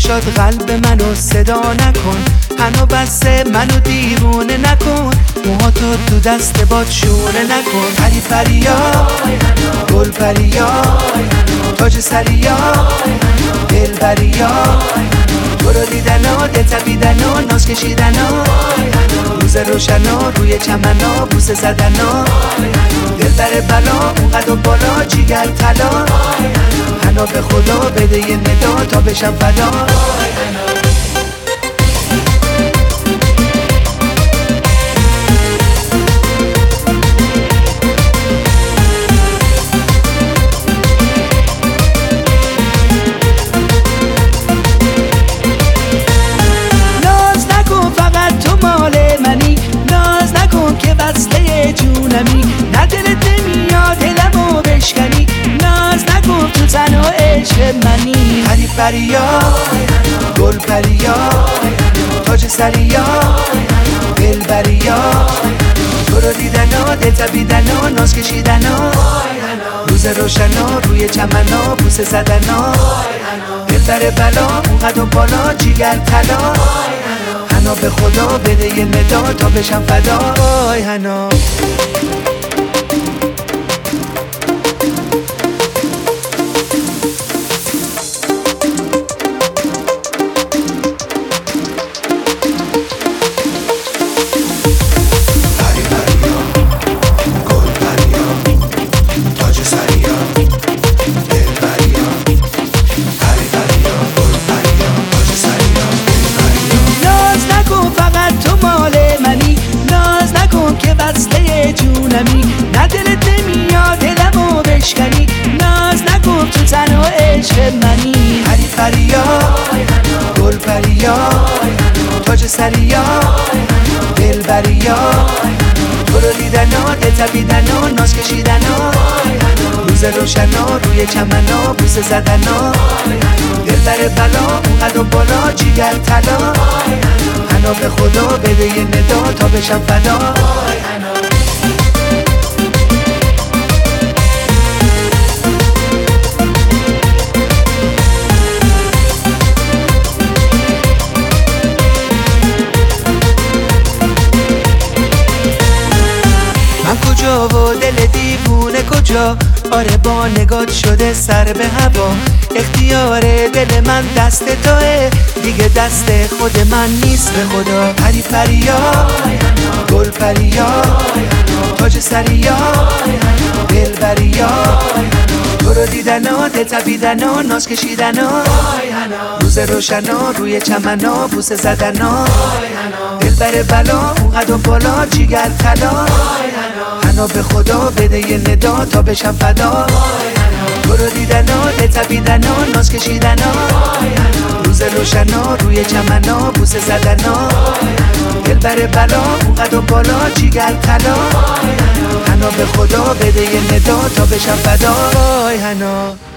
چشات قلب منو صدا نکن، هنو بسته منو دیوونه نکن، موهاتو تو دست باد شونه نکن. پری پریا گل پریا تاج سریا دل بریا، برو دیدنا دل تبیدنا ناز کشیدنا، روز روشنا روی چمنا بوسه زدنا، دل در بلا اونقدر و بالا جیگر طلا، حنا به خدا بده یه ندا تا بشم فدا. نه دلت نمیاد دلمو بشکنی، ناز نکن تو تنها عشق منی. پری پریا گل پریا تاج سریا دل بریا، برو دیدنا دل تبیدنا ناز کشیدنا، روز روشنا روی چمنا بوسه زدنا، دل در بلا اونقدر و بالا جیگر طلا، حنا به خدا بده یه ندا تا بشم فدا. وای حنا نه دلت نمیاد دلمو بشکنی، ناز نکن تو تنها عشق منی. پری پریا گل پریا تاج سریا دل بریا، برو دیدنا دل تبیدنا ناز کشیدنا، روز روشنا روی چمنا بوسه زدنا، دل در بلا اونقدر و بالا جیگر طلا، حنا به خدا بده یه ندا تا بشم فدا. کجا و دل دیوونه کجا، آره با نگات شده سر به هوا، اختیار دل من دست توه دیگه دست خود من نیست به خدا. پری پریا گل پریا تاج سریا دل بریا، برو دیدنا دل تبیدنا ناز کشیدنا، روز روشنا روی چمنا بوسه زدنا، دل بر بلا اونقدر بالا جیگر طلا، حنا به خدا بده یه ندا تا بشم فدا. برو دیدنا دل تبیدنا ناز کشیدنا، روز روشنا روی چمنا بوسه زدنا، دل بر بلا اونقدر بالا جیگر طلا، حنا به خدا بده یه ندا تا بشم فدا. وای حنا